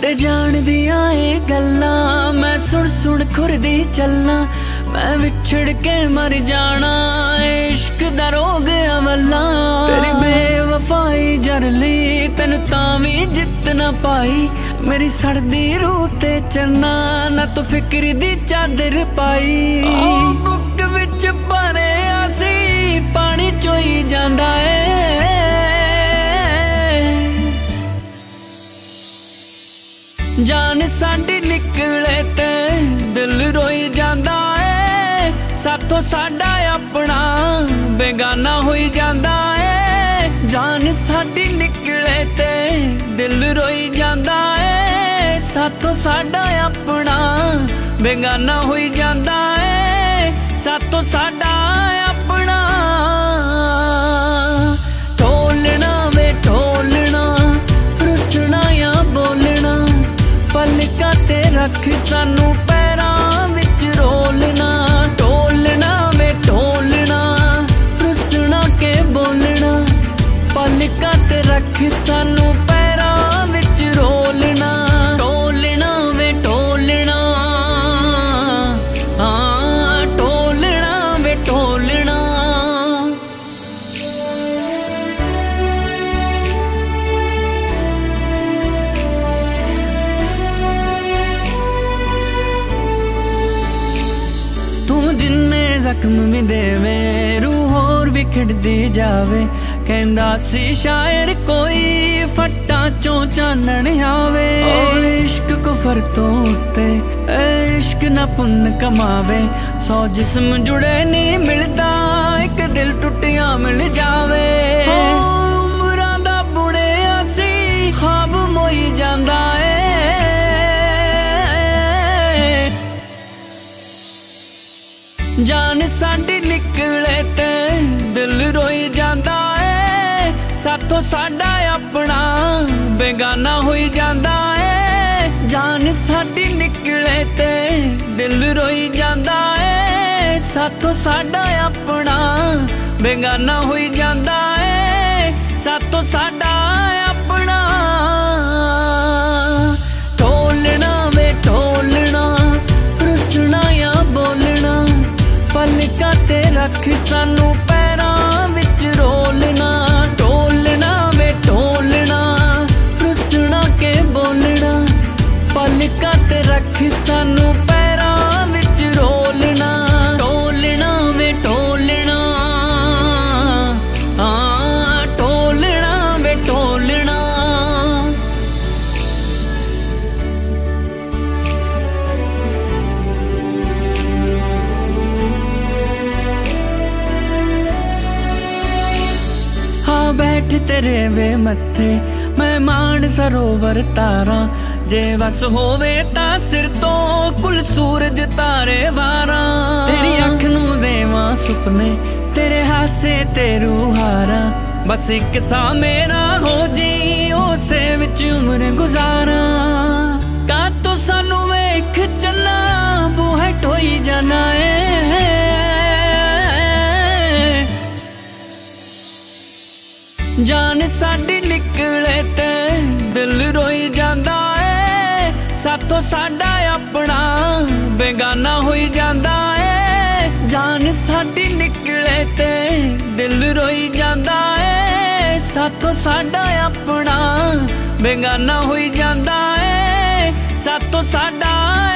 जान दिया ये गल्ला मैं सुन सुन खुरदी चलना मैं विछड़ के मर जाना इश्क दा रोग अवला तेरी बेवफाई जरली तेन तावी जित ना पाई मेरी सड़दी रूह ते चन्ना ना तू फिक्र दी चादर पाई बुक विच भरे आसी पानी चोई जांदा है जान साडी निकले ते दिल रोई जांदा है साथों साडा अपना बेगाना होई जांदा है जान साडी निकले ते दिल रोई जांदा है साथों साडा अपना बेगाना होई जांदा है साथों साडा अपना ढोलना वे ढोलना रुसना या बोलना पलका ते रख सानू पैरां विच रोलना ढोलना वे ढोलना रुसना के बोलना पलका ते रख सानू पैरां विच रोलना ढोलना वे ढोलना हाँ ढोलना वे ढोलना जिन्ने जख्म भी देवे रूह होर विखड़दी जावे कहंदा सी शायर कोई फट्टा चों चानण आवे इश्क कुफर तो उत्ते इश्क ना पुण्य कमावे 100 जिस्म जुड़े नहीं मिलदा एक दिल टुटिया मिल जावे उमरां दा बुढ़े असी ख्वाब मोई जांदा है जान साडी निकले ते दिल रोई जांदा है साथों साडा अपना बेगाना होई जांदा है जान साडी निकले ते दिल रोई जांदा है साथों साडा अपना बेगाना होई जांदा है साथों साडा अपना ढोलना वे ढोलना रुसना या बोलना पलका ते रख सानू पैरां विच रोलना ढोलना वे ढोलना रुसना के बोलना पलका ते रख सानू पैरां विच रोलना ढोलना वे ढोलना हाँ ढोलना वे ढोलना बैठ तेरे वे मथे मैं मान सरोवर तारा जे वस होवे ता सिर तो कुल सूरज तारे वारा तेरी अख नू देवा सुपने तेरे हासे ते रूहारा बस एक सा मेरा हो जी उसे विच उम्र गुजारा का तो सानू वेख चन्ना बूहे ढोई जाना है जान साडी निकले ते दिल रोई जांदा है साथों साडा अपना बेगाना होई जांदा है जान साडी निकले ते दिल रोई जांदा है साथों साडा अपना बेगाना होई जांदा है साथों साडा